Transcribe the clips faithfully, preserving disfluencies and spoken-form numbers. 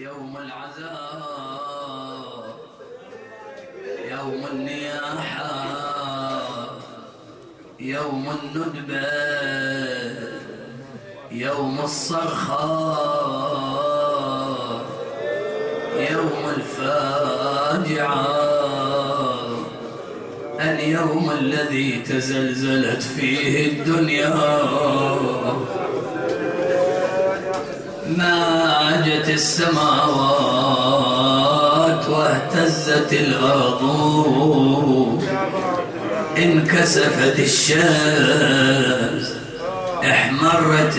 يوم العذاب، يوم النياحة، يوم الندبة، يوم الصرخة، يوم الفاجعة، اليوم الذي تزلزلت فيه الدنيا، ماجت السماوات واهتزت الأرض، انكسفت الشمس، احمرت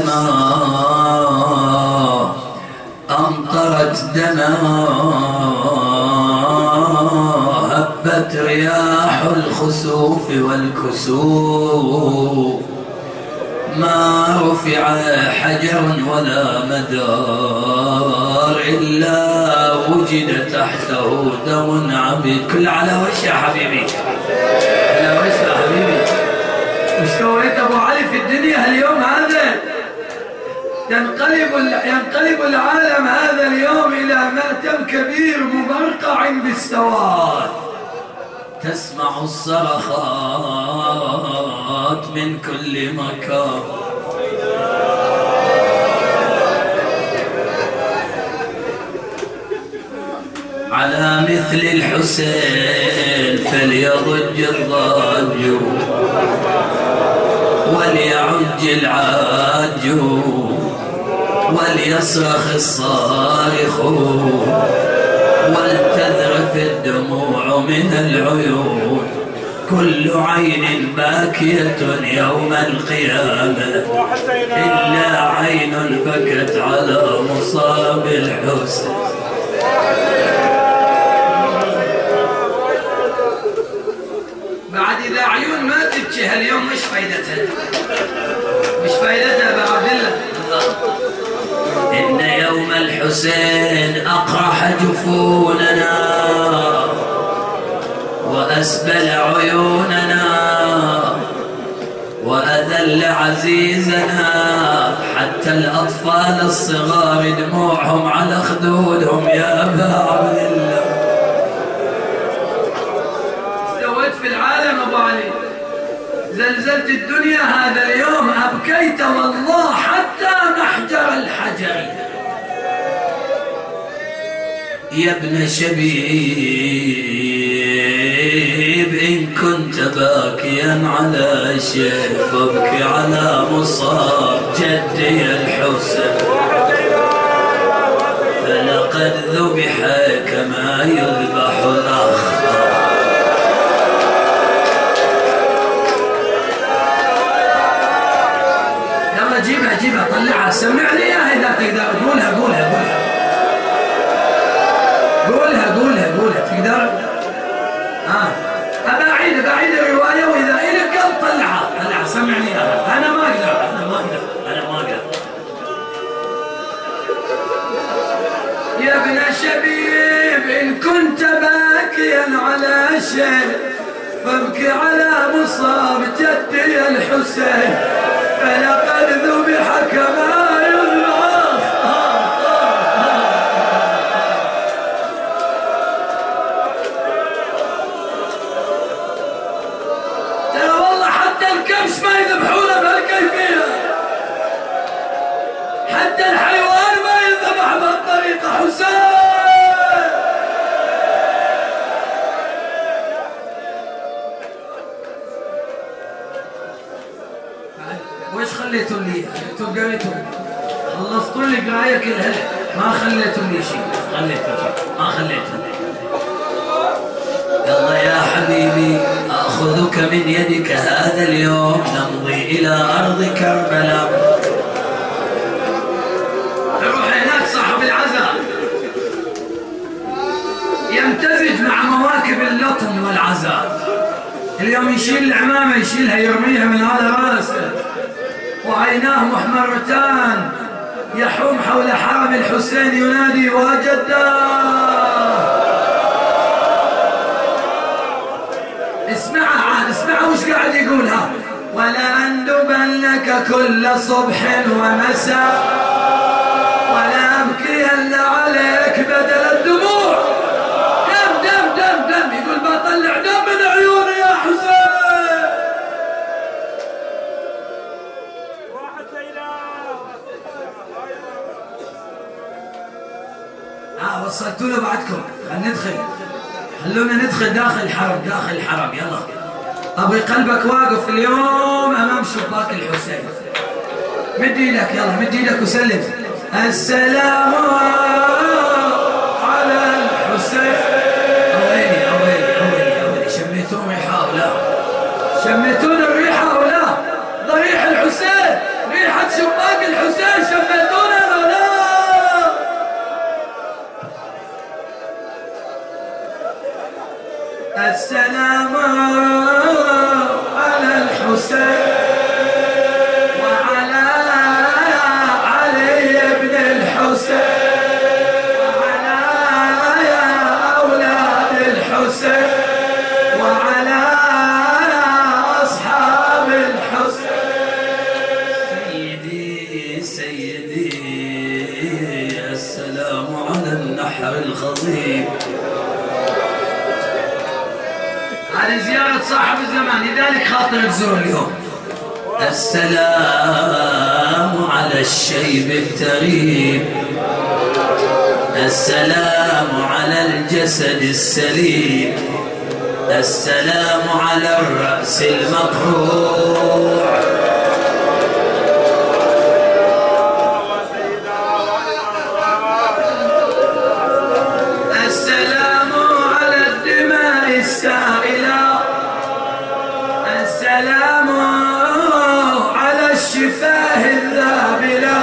السماء، أمطرت دماء، هبت رياح الخسوف والكسوف، ما رفع حجر ولا مدار إلا وجد تحته دم عبيد. كل على وش يا حبيبي، على وش يا حبيبي. وش سويت أبو علي في الدنيا اليوم هذا؟ ينقلب ينقلب العالم هذا اليوم إلى مأتم كبير مبرقع بالسواد، تسمع الصرخات من كل مكان. على مثل الحسين فليضج الضاج وليعج العاج وليصرخ الصارخ ولتذرف الدموع من العيون، كل عين باكية يوم القيامة إلا عين بكت على مصاب الحسن. بعد إذا عيون ما تبكي هاليوم مش فايدتها، مش فايدتها بعد الله. إن يوم الحسين أقرح جفوننا وأسبل عيوننا وأذل عزيزنا، حتى الأطفال الصغار دموعهم على خدودهم يا أبا عبد الله. استويت في العالم أبو علي، زلزلت الدنيا هذا اليوم، أبكيت والله حتى محجر الحجر. يا ابن شبيب إن كنت باكيا على شيء فابكي على مصاب جدي الحسن، فلقد ذبح كما يذبح الأخ. جيبها جيبها طلعها، سمعني اياها اذا تقدر. قولها قولها قولها قولها قولها قولها تقدر. اه ابى اعيد ابى اعيد الروايه، واذا الك قلب طلعها طلعها سمعني اياها. انا ما اقدر انا ما اقدر انا ما اقدر. يا ابن شبيب ان كنت باكيا على شيء فابكي على مصاب جدي الحسين، فلقد ذبح كما يذبح. ترى والله حتى الكبش ما يذبحونه بهالكيفية، حتى الحيوان ما يذبح بهالطريقة. حسين وش خليتوا لي؟ انتوا قريتوا خلصتوا لي قرايه كلها، ما خليتوا لي شيء، خليتوا شيء ما خليتوا. يلا يا حبيبي اخذك من يدك هذا اليوم، نمضي الى ارض كربلاء. نروح هناك صاحب العزاء يمتزج مع مواكب اللطم والعزاء. اليوم يشيل العمامه يشيلها يرميها من على راسه، وعيناه محمرتان، يحوم حول حرم الحسين ينادي وجداه. اسمعها عاد اسمعها وش قاعد يقولها. ولأندبنك كل صبح ومساء ولا أبكين عليك اه وصلتوا له بعدكم. خلينا ندخل، خلونا ندخل داخل الحرم، داخل الحرم. يلا ابغي قلبك واقف اليوم امام شباك الحسين. مد ايدك، يلا مد ايدك وسلم. السلام على الحسين. اويلي اويلي اويلي اويلي، شميتون ريحه ولا؟ شميتون الريحه ولا؟ ضريح الحسين، ريحه شباك الحسين، شميتونها ولا؟ السلام على الحسين وعلى علي بن الحسين وعلى أولاد الحسين وعلى أصحاب الحسين. سيدي سيدي السلام على النحر الخضيب. هذه زيارة صاحب الزمان، لذلك خاطر تزور اليوم. السلام على الشيب التغيب، السلام على الجسد السليم، السلام على الرأس المقروع. السلام على الدماء السائلة، السلام على الشفاه الذابلة،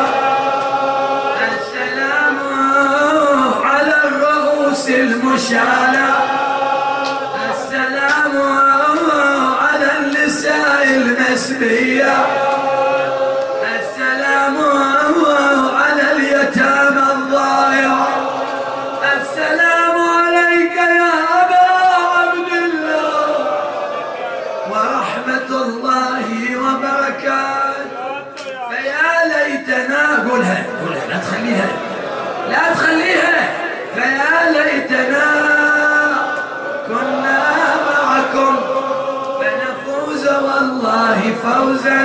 السلام على الرؤوس المشالة، السلام على النساء المسبية، السلام على اليتامى الضائعة. السلام عليك يا أبا عبد الله ورحمة الله وبركاته. فيا ليتنا، قولها قولها لا تخليها لا تخليها، فيا ليتنا كنا معكم فنفوز والله فوزا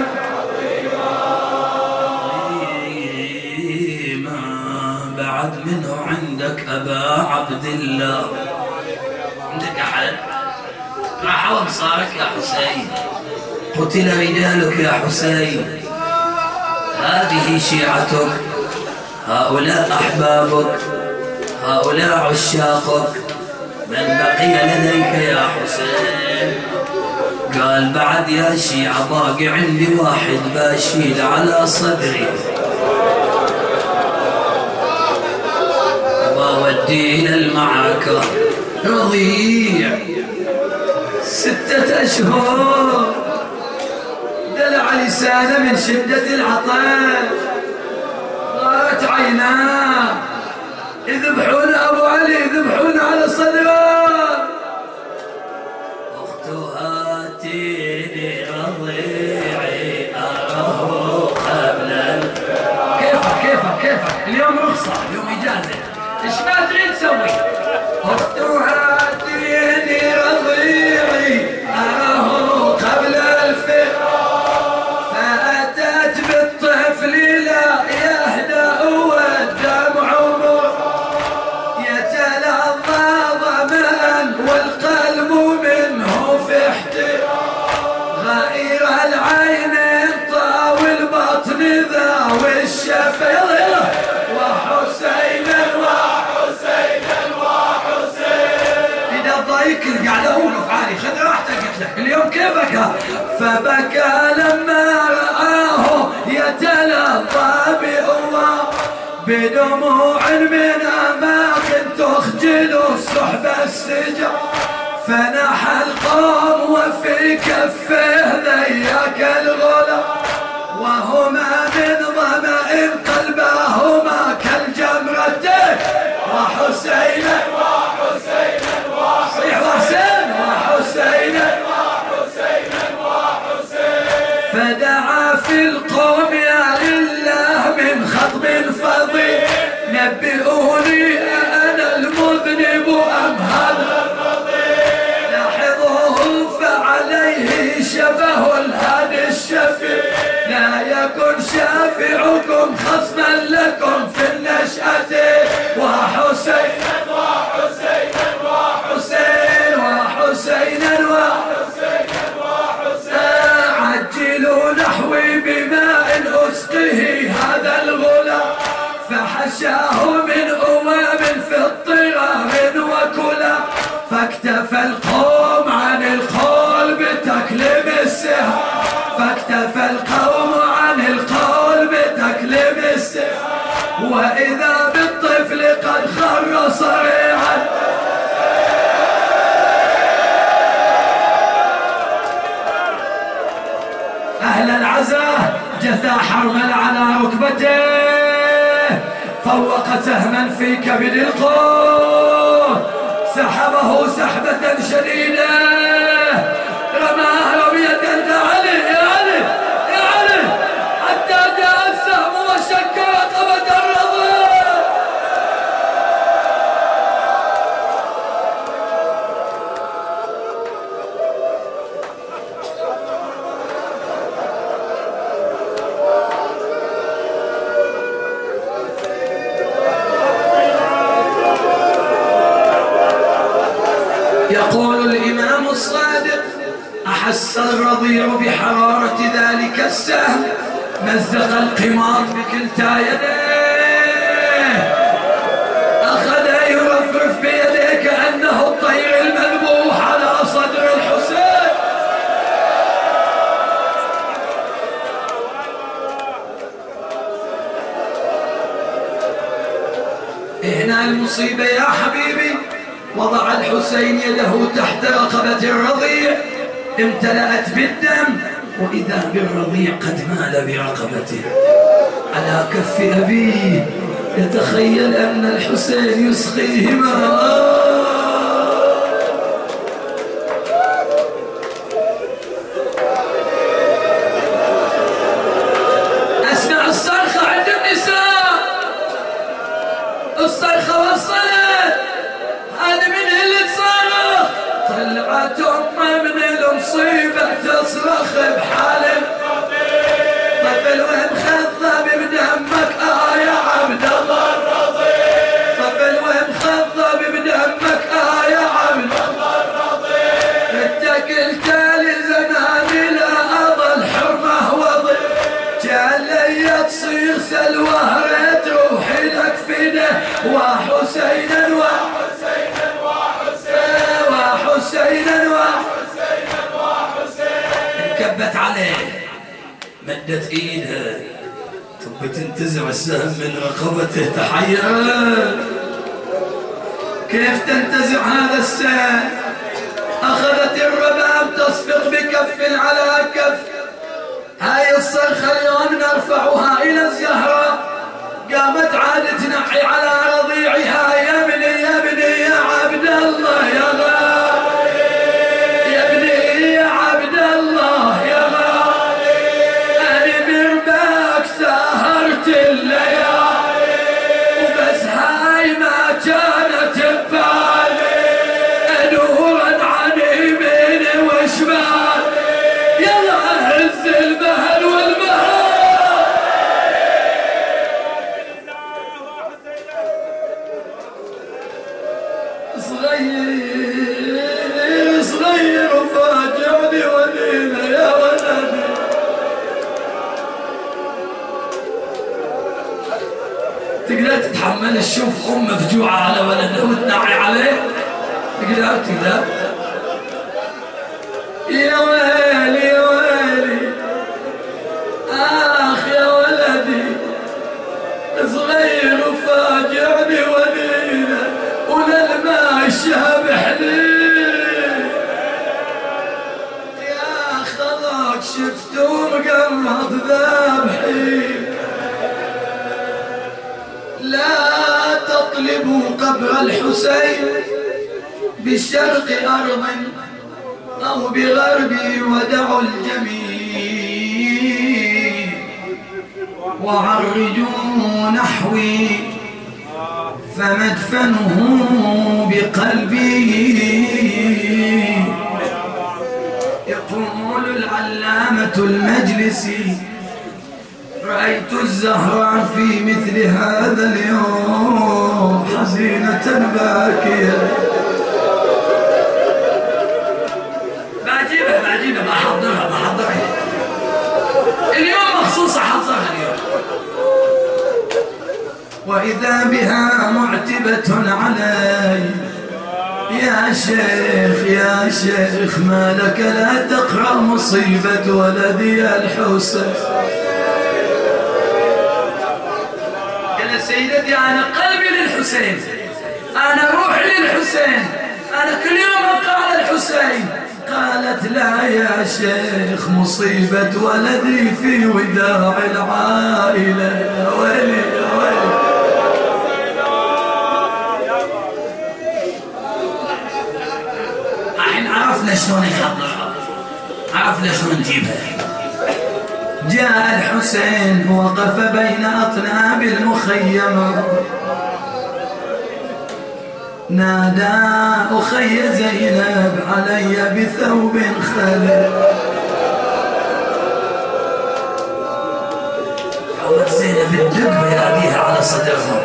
عظيما. بعد منه عندك أبا عبد الله، عندك أحد؟ راح وانصارك يا حسين، قتل رجالك يا حسين، هذه شيعتك، هؤلاء أحبابك، هؤلاء عشاقك، من بقي لديك يا حسين؟ قال بعد يا شيعة باقي عندي واحد باشيل على صدري، بوديه للمعركة، رضيع ستة أشهر، دلع لسانه من شدة العطش، غارت عيناه، يذبحون أبو علي، يذبحون على صدره. أختها تيني رضيعي أراه قبل الفراق. كيفك كيفك كيفك؟ اليوم رخصة، اليوم إجازة، إيش ما تريد تسوي؟ أختها تيني رضيعي أراه قبل الفراق، فأتت بالطفل لا يهدأ والدمع مر، يتلظى ظمأ والقلب منه في احتراق، غير العين طاوي البطن ذاوي الشفا. يلا يلا وحسينا وحسينا وحسين. إذا ضايق قاعد أقول أفعالي، خذ راحتك قلت لك اليوم كيفك. فبكى لما رآه يتلظى بأوى بدموع من أماكن تخجل السحب السجع، فنحى القوم وفي كفه ذيك الغلا، وهما من ظمأ قلبهما كالجمرتين. وحسينا وحسينا وحسين وحسين وحسينا وحسينا وحسين. فدعا في القوم يا لله من خطب فضيل، نبئوني أنا المذنب أم هذا الرضيع، لاحظوه فعليه شبه الهادي الشفيع، لا يكن شافعكم خصما لكم في النشأة. وحسين طوق سهما في كبد القوم سحبه سحبة شديدة رماه رمية يا علي يا علي يا علي حتى جاء السهم وشك رقبة الرضيع. يقول الإمام الصادق أحس الرضيع بحرارة ذلك السهم مزق القماط بكلتا يديه أخذ يرفرف بيديه كأنه الطير المذبوح على صدر الحسين. هنا المصيبة يا حبيبي وضع الحسين يده تحت رقبة الرضيع امتلأت بالدم وإذا بالرضيع قد مال برقبته على كف أبيه يتخيل أن الحسين يسقيه ماء. أسمع الصرخة عند النساء الصرخة وصلت هذه من اللي تصرخ طلعت أمه من المصيبة تصرخ بحالة طفل ومخضب بدمك آه يا عبد الله الرضيع طفل ومخضب بدمك آه يا عبد الله الرضيع اتكلت لزماني لا أظل حرمه وضيع كان لي تصير سلوى تروحي لك فينا وحسينا وحسينا وحسينا وحسينا وحسينا وحسينا انكبت عليه مدت ايدها تبي تنتزع السهم من رقبته تحير كيف تنتزع هذا السهم اخذت الرباب تصفق بكف على كف هاي الصرخة اليوم نرفعها الى الزهرة قامت عاد تنحي على رضيعها يا ابني يا ابني يا عبد الله يا غالي يا ابني يا عبد الله يا غالي أنا برباك سهرت الليالي وبس هاي ما كانت ببالي نورا عن يميني وشمالي يلا هز البهل والبهل صغير صغير وفاجعني ولينا يا ولدي تقدر تتحمل تشوف ام مفجوعه على ولدها وتنعي عليه تقدر تقدر يا ويلي يا ويلي اخ يا ولدي صغير وفاجعني ولينا وللما شابحني يا خلاك شفتوا مقرض ذابحي لا تطلبوا قبر الحسين بالشرق أرض أو بغربي ودعوا الجميع وعرجوا نحوي فمدفنه بقلبي. يقول العلامة المجلسي رأيت الزهراء في مثل هذا اليوم حزينة باكية. بعجيبها بعجيبها بحضرها بحضرها اليوم مخصوص أحضرها اليوم. وإذا بها معتبة علي يا شيخ يا شيخ ما لك لا تقرأ مصيبة ولدي الحسين. قال سيدتي أنا قلبي للحسين أنا روحي للحسين أنا كل يوم أبقى على الحسين. قالت لا يا شيخ مصيبة ولدي في وداع العائلة. يا ويلي يا ويلي عرفنا شلون نحضرها، عرفنا شلون نجيبها. جاء الحسين وقف بين أطناب المخيم، نادى أخي زينب علي بثوب خلل. حاولت زينب الدب بياديها على صدرها.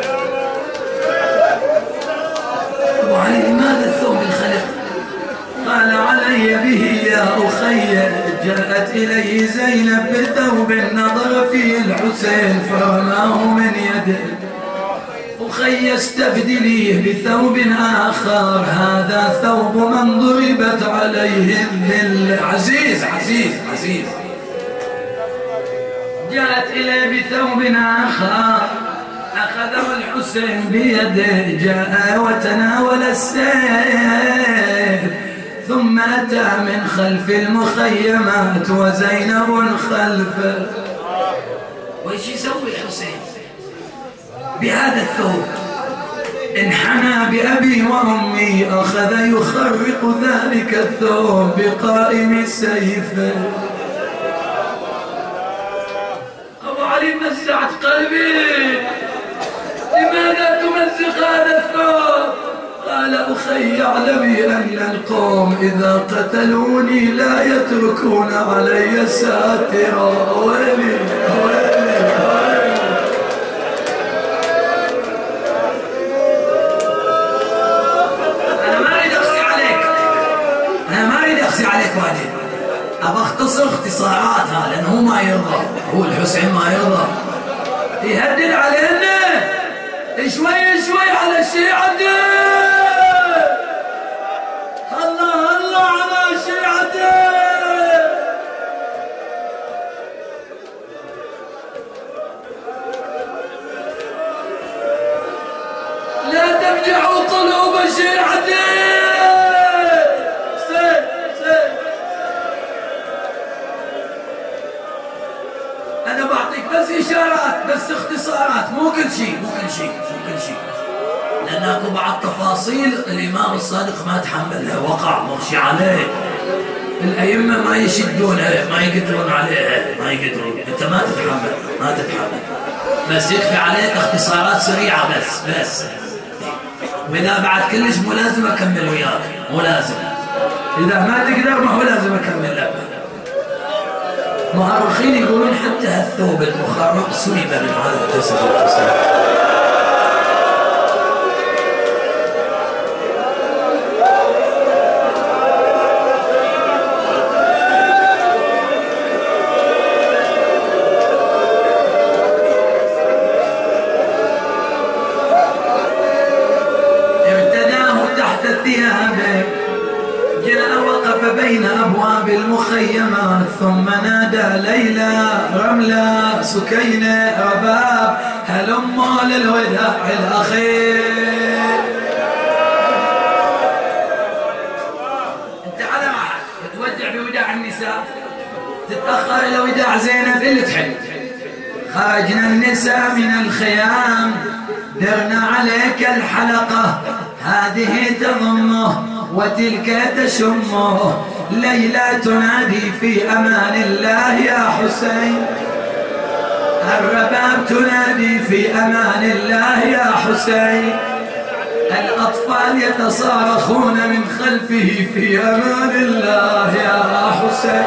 أبو علي لماذا الثوب الخلق؟ قال علي به يا أخي. جاءت إليه زينب بثوب نظر فيه الحسين فرماه من يده. أخي استبدليه بثوب آخر، هذا ثوب من ضربت عليه الذل. عزيز عزيز عزيز. جاءت إليه بثوب آخر، أخذه الحسين بيده، جاء وتناول السيف، ثم أتى من خلف المخيمات وزينب خلفه. وإيش يسوي الحسين بهذا الثوب؟ انحنى بأبي وأمي، أخذ يخرق ذلك الثوب بقائم سيفه. أبو علي مزعت قلبي، لماذا تمزق هذا الثوب؟ قال أخي اعلمي أن القوم إذا قتلوني لا يتركون علي ساترا. ويلي ويلي ويلي. أنا ما أريد أقسي عليك، أنا ما أريد أقسي عليك واجد، أبى أختصر اختصاراتها لأنه هو ما يرضى، هو الحسين ما يرضى، يهدد علينا شوي شوي على الشيعة. الله الله على شيعته. لا تفجعوا قلوب شيعته. سيف سيف. أنا بعطيك بس إشارات، بس اختصارات، مو كل شيء مو كل شيء مو كل شيء، لأن اكو بعض تفاصيل الإمام الصادق ما تحملها، وقع مغشي عليه، الأئمة ما يشدونها، ما يقدرون عليها، ما يقدرون، أنت ما تتحمل ما تتحمل، بس يكفي عليك اختصارات سريعة بس بس. وإذا بعد كلش مو لازم أكمل وياك، مو لازم، إذا ما تقدر ما هو لازم أكمل لك. مؤرخين يقولون حتى الثوب المخرق سلب من هذا الجسد الحسين. بين أبواب المخيمات ثم نادى ليلى رملة سكينة رباب هلموا للوداع الأخير. أنت على راحك تودع بوداع النساء، تتأخر إلى وداع زينب اللي تحب. خرجنا النساء من الخيام درنا عليك الحلقة، هذه تضمه وتلك تشمه، ليلى تنادي في أمان الله يا حسين، الرباب تنادي في أمان الله يا حسين، الأطفال يتصارخون من خلفه في أمان الله يا حسين.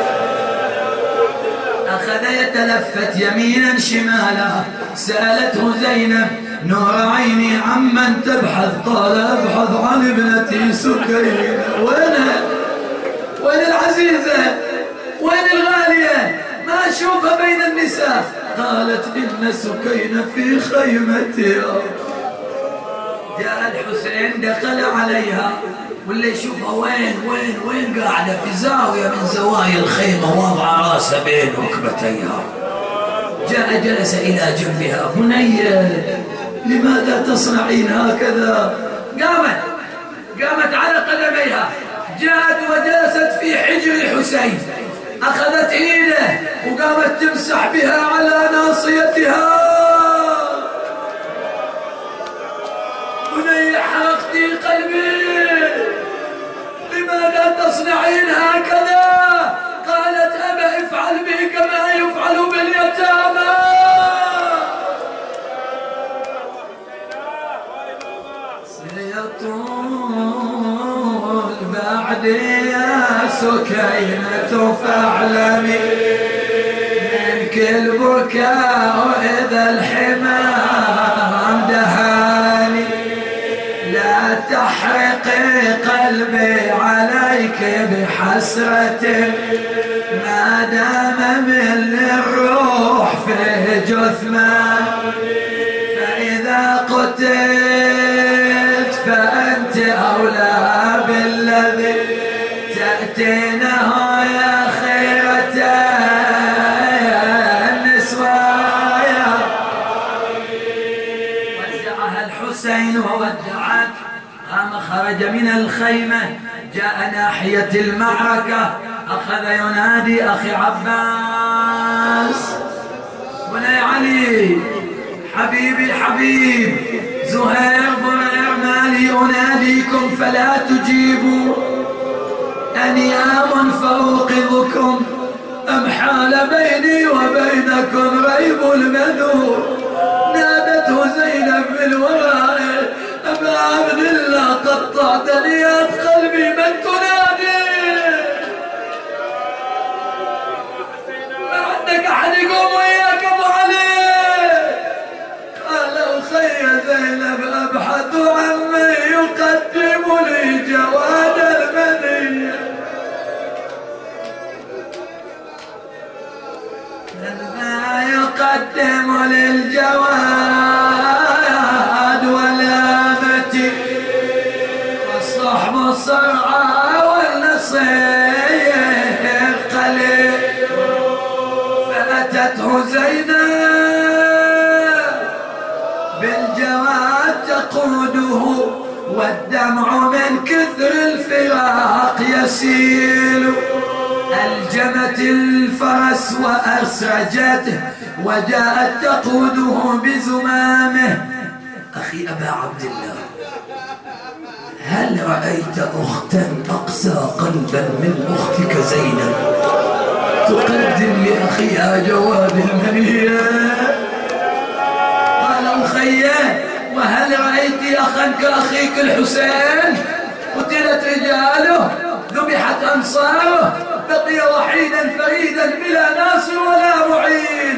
أخذ يتلفت يمينا شمالا، سألته زينب نور عيني عمن تبحث؟ قال أبحث عن ابنتي سكينة. وينها؟ وين العزيزة؟ وين الغالية؟ ما أشوفها بين النساء. قالت إن سكينة في خيمتها. جاء الحسين دخل عليها واللي يشوفها وين وين وين قاعدة في زاوية من زوايا الخيمة واضعة راسها بين ركبتيها. جاء جلس إلى جنبها. بنية لماذا تصنعين هكذا؟ قامت قامت على قدميها، جاءت وجلست في حجر الحسين، أخذت إيده وقامت تمسح بها على ناصيتها. بني حرقتي قلبي، لماذا تصنعين هكذا؟ قالت أبا افعل بي كما يفعل باليتامى. سيطول بعد يا سكينة فاعلمي منك البكاء إذا الحمام دهاني. لا تحرقي قلبي عليك بحسرة ما دام من الروح فيه جثمان. فإذا قتلت فأنت أولى بالذي تأتينه يا خيرة النسوايا. ودعها الحسين وودعت، قام خرج من الخيمة جاء ناحية المعركة، أخذ ينادي أخي عباس بني علي حبيبي حبيب زهير برير مالي أناديكم فلا تجيبوا، أنيام فأوقظكم أم حال بيني وبينكم ريب المنور. نادته زينب بالوراء أبا عبد الله قطعت نيات قلبي من تنادي؟ ما عندك أحد يقوم وياك أبو علي؟ قال أخي زينب أبحث عن من يقدم لي جواد المنية. من ذا يقدم للجواد والامة والصحب الصرعى والنصير قليل. فأتته زينب بالجواد تقوده والدمع من كثر الفراق يسيل. ألجمت الفرس وأسرجته وجاءت تقوده بزمامه. أخي أبا عبد الله، هل رأيت أختا أقسى قلبا من أختك زينب تقدم لأخيها جواد المنية؟ قال أخي وهل رأيت أخا كأخيك الحسين قتلت رجاله ذبحت أنصاره بقي وحيدا فريدا بلا ناصر ولا معين؟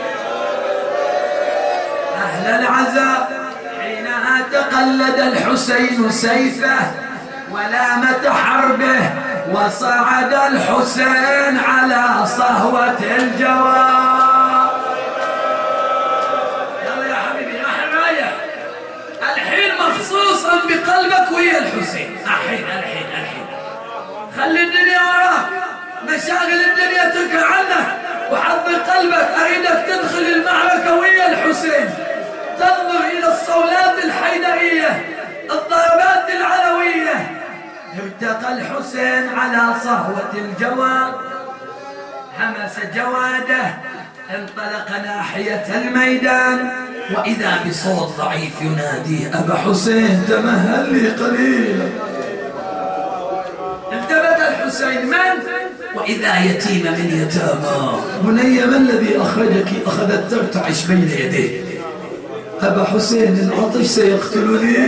أهل العزاء حينها تقلد الحسين سيفه ولامة حربه وصعد الحسين على صهوة الجواد. يلا يا حبيبي راح رايح الحين مخصوصا بقلبك ويا الحسين. الحين الحين الحين خلي الدنيا وراك، مشاغل الدنيا تركع عنك وحضر قلبك. أريدك تدخل المعركة ويا الحسين، تنظر إلى الصولات الحيدرية الضربات العلوية. ارتقى الحسين على صهوة الجواد، حمس جواده، انطلق ناحية الميدان، وإذا بصوت ضعيف يناديه أبا حسين تمهل لي قليلا. التفت الحسين من؟ وإذا يتيم من يتامى. بني ما الذي أخرجك؟ أخذت ترتعش بين يديه. أبا حسين العطش سيقتلني.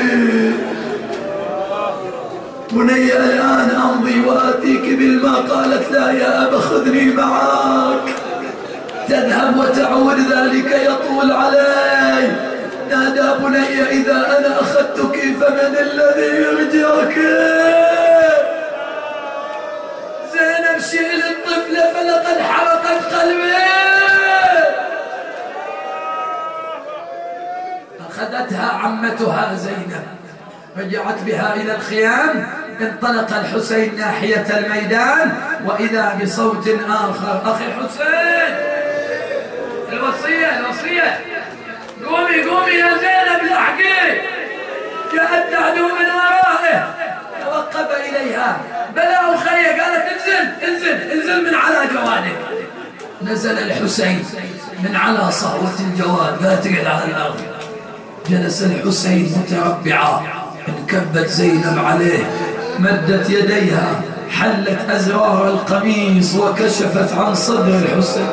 بني الآن أمضي وآتيك بالماء. قالت لا يا أبا خذني معك. تذهب وتعود ذلك يطول علي. نادى بني إذا أنا أخذتك فمن الذي يرجعك؟ زينب شيل الطفلة فلقد حرقت قلبي. أخذتها عمتها زينب رجعت بها إلى الخيام. انطلق الحسين ناحية الميدان وإذا بصوت آخر أخي حسين الوصية الوصية قومي قومي يا زينب لحقي. جاءت تعدو من ورائه توقف إليها. بلى أخي قالت انزل انزل انزل من على جوادك. نزل الحسين من على صهوة الجواد قالت اقعد على الأرض. جلس الحسين متربعا انكبت زينب عليه مدت يديها حلت أزرار القميص وكشفت عن صدر الحسين،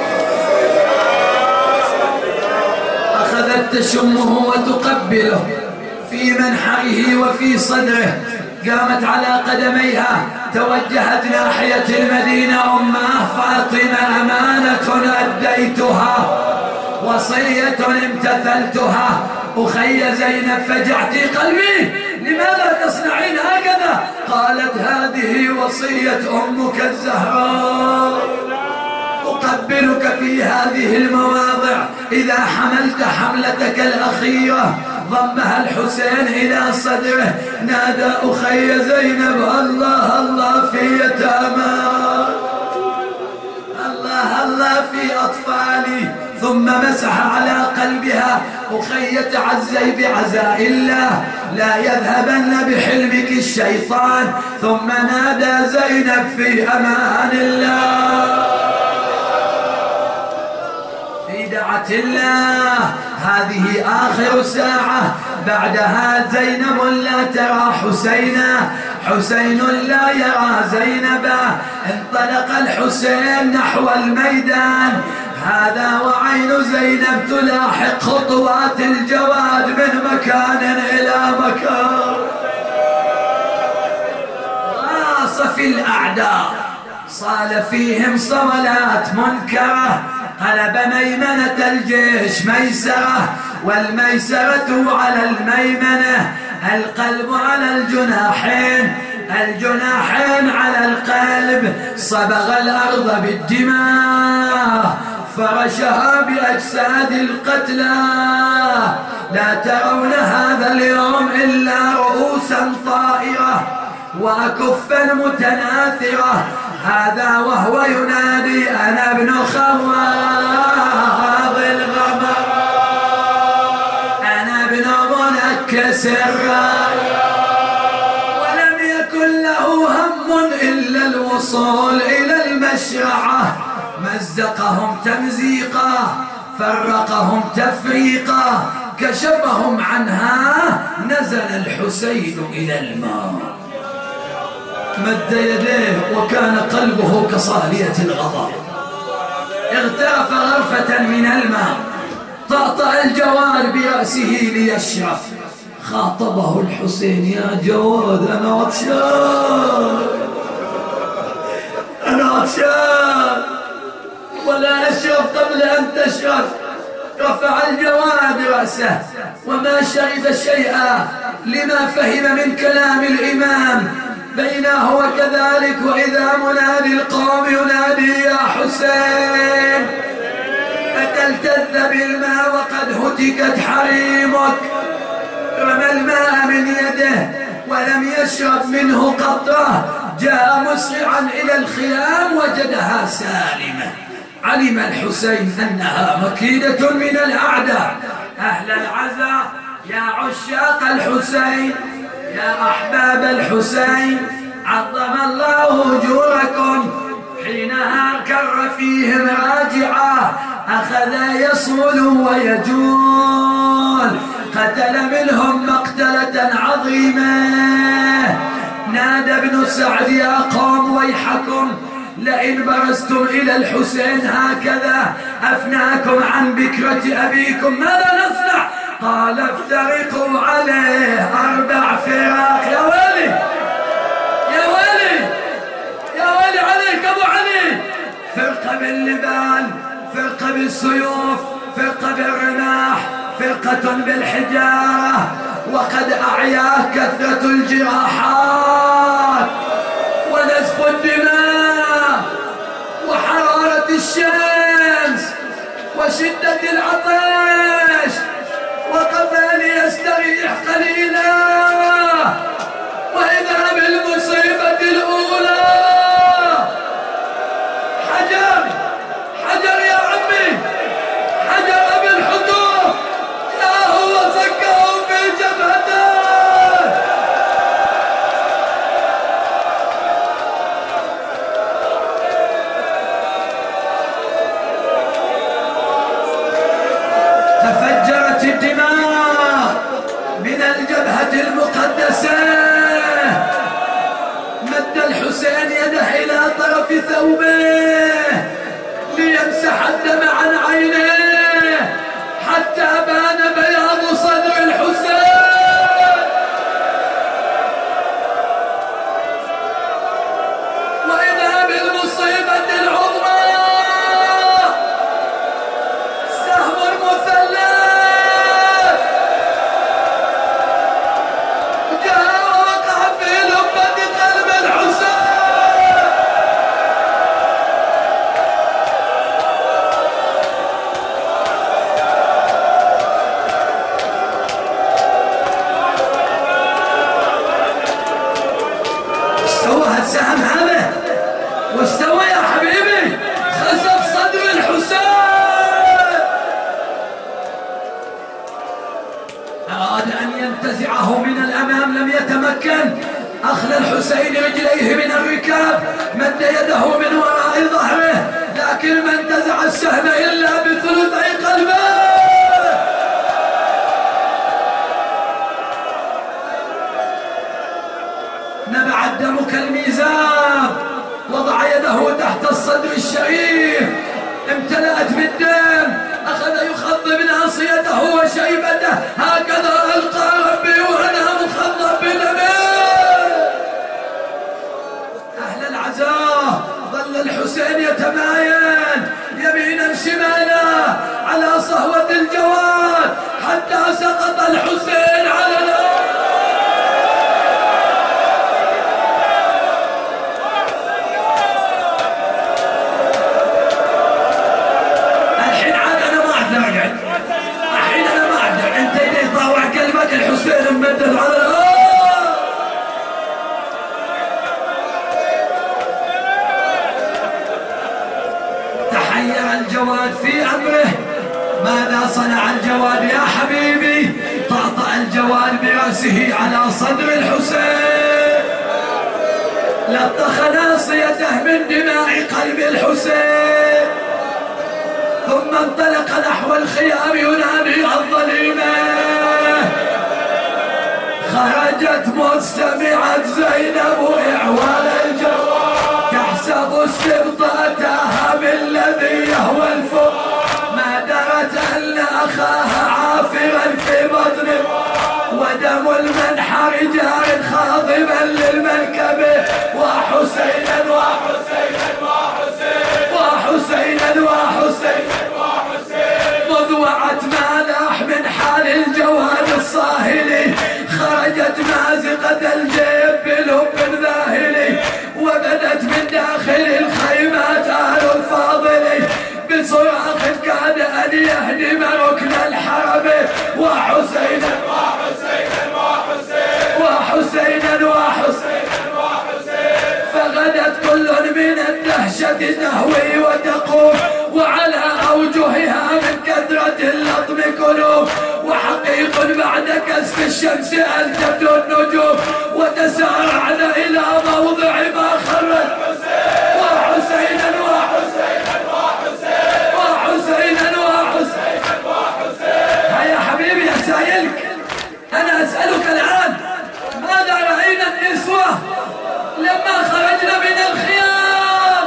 أخذت تشمه وتقبله في منحره وفي صدره. قامت على قدميها توجهت ناحية المدينة. أمه فاطمة أمانة أديتها، وصية امتثلتها. أخي زينب فجعتي قلبي، لماذا تصنعين هكذا؟ قالت هذه وصية أمك الزهراء، أقبلك في هذه المواضع إذا حملت حملتك الأخيرة. ضمها الحسين إلى صدره، نادى أخي زينب الله الله في يتامى، الله الله في أطفالي، ثم مسح على قلبها. أخي تعزي بعزاء الله، لا يذهبن بحلمك الشيطان. ثم نادى زينب في أمان الله، في دعة الله. هذه آخر ساعة، بعدها زينب لا ترى حسينا، حسين لا يرى زينبا. انطلق الحسين نحو الميدان، هذا وعين زينب تلاحق خطوات الجواد من مكان إلى مكان. غاص في الأعداء، صال فيهم صولات منكرة، قلب ميمنة الجيش ميسرة، والميسرة على الميمنة، القلب على الجناحين، الجناحين على القلب. صبغ الأرض بالدماء، فرشها بأجساد القتلى. لا ترون هذا اليوم إلا رؤوسا طائرة وأكفا متناثرة. هذا وهو ينادي أنا ابن خواض الغمر، أنا ابن منكس الراية. ولم يكن له هم إلا الوصول إلى المشرعة. مزقهم تمزيقا، فرقهم تفريقا، كشفهم عنها. نزل الحسين إلى الماء، مد يديه وكان قلبه كصالية الغضب. اغترف غرفة من الماء، طأطأ الجواد برأسه ليشرب. خاطبه الحسين يا جواد أنا عطشان، أنا عطشان ولا أشرب قبل أن تشرب. رفع الجواد رأسه وما شرب شيئا لما فهم من كلام الإمام. بينه وكذلك وإذا منادي القوم ينادي يا حسين، أتلتذ بالماء وقد هتكت حريمك. رمى الماء من يده ولم يشرب منه قطرة. جاء مسرعا إلى الخيام وجدها سالمة. علم الحسين أنها مكيدة من الأعداء. أهل العزاء، يا عشاق الحسين، يا أحباب الحسين، عظم الله أجوركم. حينها كر فيهم راجعا، أخذ يصول ويجول، قتل منهم مقتلة عظيمة. نادى ابن سعد يا قوم ويحكم، لئن برزتم إلى الحسين هكذا أفناكم عن بكرة أبيكم ماذا نصنع؟ قال افترقوا عليه أربع فراق. يا ولي يا ولي يا ولي عليك أبو علي. فرقة باللبان، فرقة بالسيوف، فرقة بالرماح، فرقة بالحجارة. وقد أعياه كثرة الجراحات ونزف الدماء وحرارة الشمس وشدة العطش. وقف ليستريح قليلا وإذا بالمصيبة الأولى. حجر حجر يا عمي، حجر بالحدود، يا هو سكه في جبهته. تفجرت الدماء من الجبهة يتمكن أخذ الحسين رجليه من الركاب، مد يده من وراء ظهره، لكن ما انتزع السهم إلا بثلثي قلبه. نبع الدم كالميزاب، وضع يده تحت الصدر الشريف امتلأت بالدم، أخذ يخضب ناصيته وشيبته، هكذا ألقى ربي وأنا مخضب بدمه. أهل العزاء ظل الحسين يتمايل يمينا شمالا على صهوة الجواد حتى سقط الحسين على الأرض. الحسين ممدد على الأرض. تحير الجواد في أمره، ماذا صنع الجواد يا حبيبي؟ طأطأ الجواد برأسه على صدر الحسين، لطخ ناصيته من دماء قلب الحسين، ثم انطلق نحو الخيام ينادي الظليمة. خرجت مستمعة زينب إعوال الجواد، تحسب استبطأتها بالذي يهوى الفوق، ما درت أن أخاها عافرا في بطنه، ودم المنحر جار خاضبا للمنكب، وحسينا وحسينا وحسينا وحسينا وحسينا مذ وعت مالح من حال الجواد الصاهلي، خرجت مازقة الجيب بلب ذاهلي، وبدت من داخل الخيمات آل الفاضل بصراخ كاد أن يهدم ركن الحرب، وحسينا وحسينا وحسينا وحسينا وحسينا وحسينا فغدت كل من الدهشة تهوي وتقوم، وعلى أوجهها من كثرة اللطم قلوب، وحقيق بعد كسف الشمس أن تبدو النجوم، وتسارعن إلى موضع ما خرت، وحسينا وحسينا وحسينا وحسينا وحسينا وحسينا. هيا حبيبي يا سايلك، أنا أسألك الآن، ماذا رأينا النسوة لما خرجنا من الخيام؟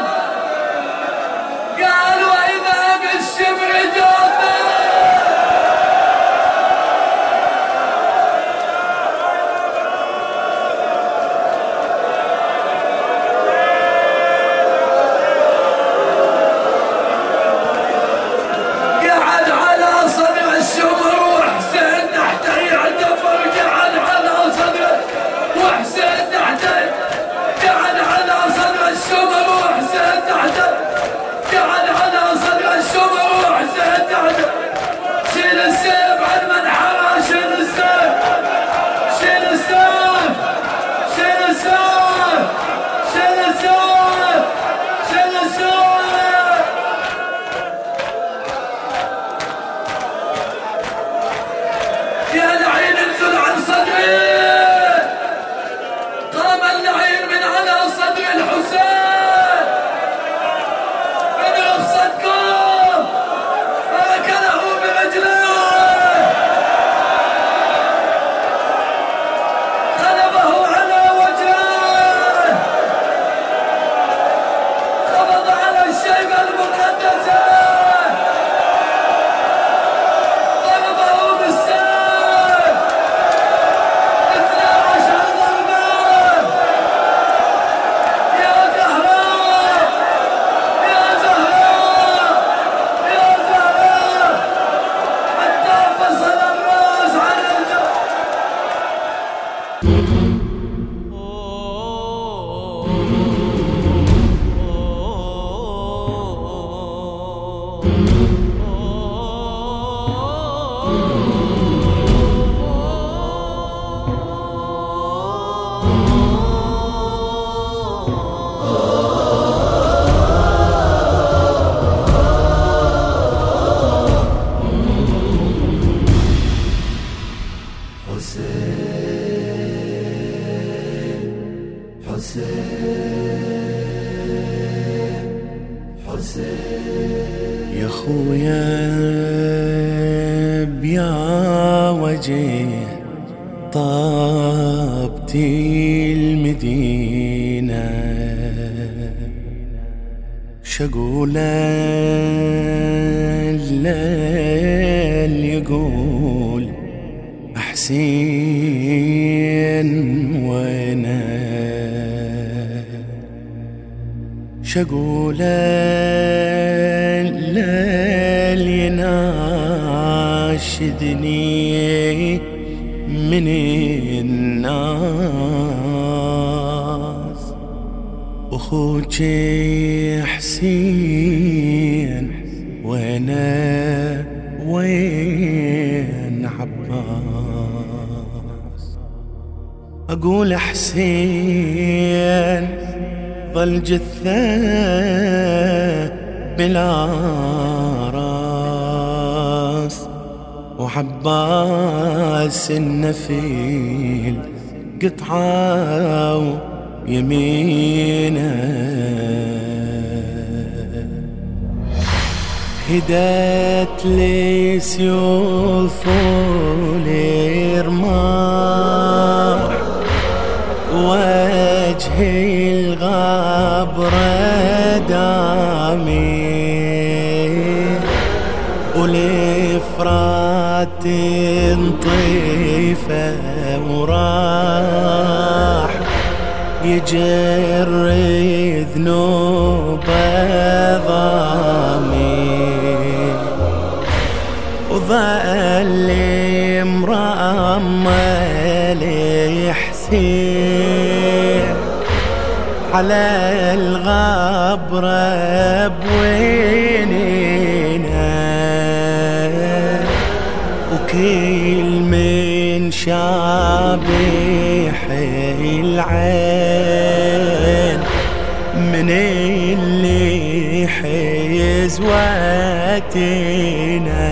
قالوا إذا بالشبر جاثم. قعد على صدر الشمر وحسين تحته يعتبر، قعد على صدر وحسين تحته، قعد على صدر الشمر وحسين تحته، قعد على صدر الشمر وحسين تحته. شيل السيف عن منحره، شيل السيف، شيل السيف، شيل السيف، شيل السيف، شيل السيف. يا لعين انزل عن صدري. قام اللعين من على صدر الحسين من رخصتكم، فركله برجليه، قلبه على وجهه، قبض على الشيبة المقدسة، ضربه بالسيف اثنا عشر ضربة. يا زهراء يا زهراء يا زهراء، حتى فصل الراس عن الجسد. حسين يا خويا بيا وجه طابتي المدينة، شقول الليل يقول حسين وينه، شقول الليل يناشدني من الناس، أخوك حسين وينه وين عباس، أقول حسين ظل جثة بلا راس، وعباس النفيل قطعة يمينه، هدت لي سيوف الرماح، وجهي الغبرة دامي، ولفرات طيفة وراح يجر ذنوب ظامي، وظل مرمل حسين على الغبرة بوينينا، وكل من شابح العين من اللي حزوتنا،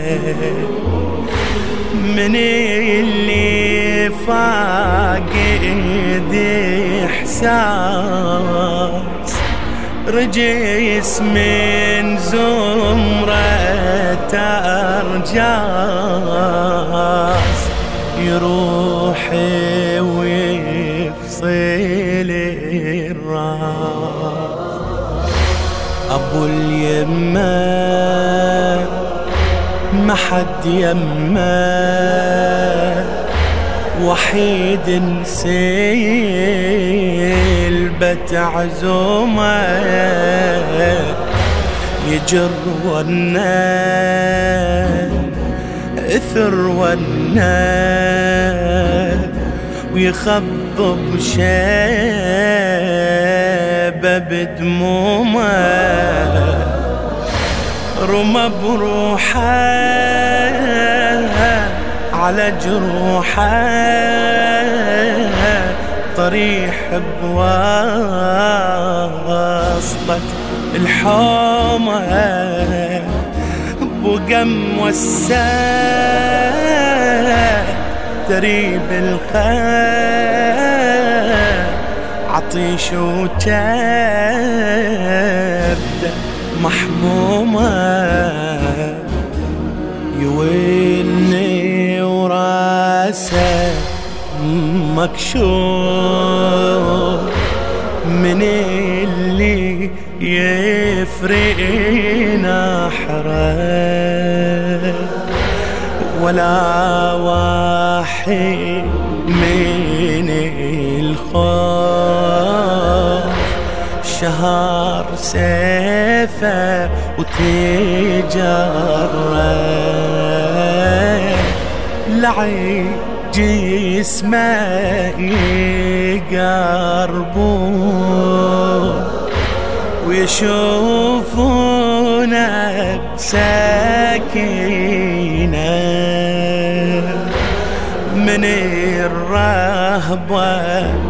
من اللي فاقد إحساس، رجيس من زمرة أرجاس، يروح ويفصل الراس، أبو اليمة ما حد يمه، وحيد سيلبة عزومه، يجر ونا اثر ونا، ويخضب شيبه بدمومه، رمى بروحه على جروحه، طريح بواسطة الحومة، بقم والساء تريب الخير، عطيش وكبده محمومة، يويني وراسه مكشوف، من اللي يفرق نحره، ولا واحد من الخوف شهر سيفه وتجره، لعي جسمه يقربون، ويشوفونه بسكينة، من الرهبة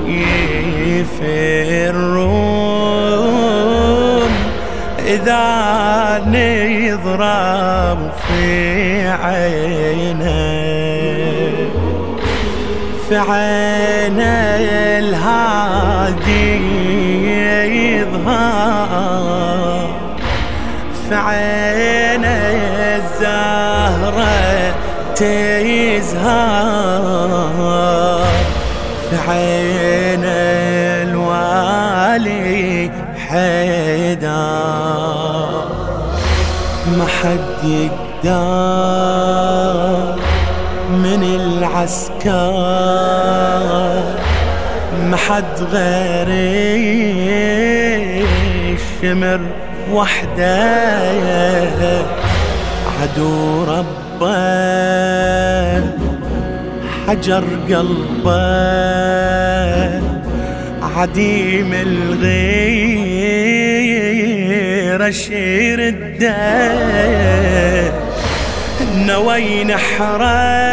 يفرون، إذا نضرب في عينه، في عين الهادي يظهر، في عين الزهرة تزهر، في عين الوالي حيدر. ما حد يقدر من العسكر، ما حد غيري الشمر وحده، عدو ربه حجر قلبه، عديم الغير شير الدين، نوي نحره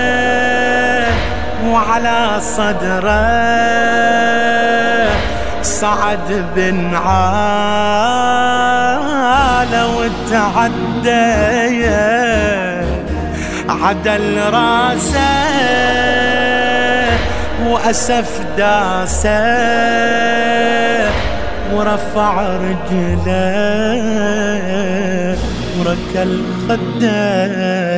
وعلى صدره صعد بن عالة وتعدى، عدل راسه وأسف داسه، ورفع رجله وركل خده.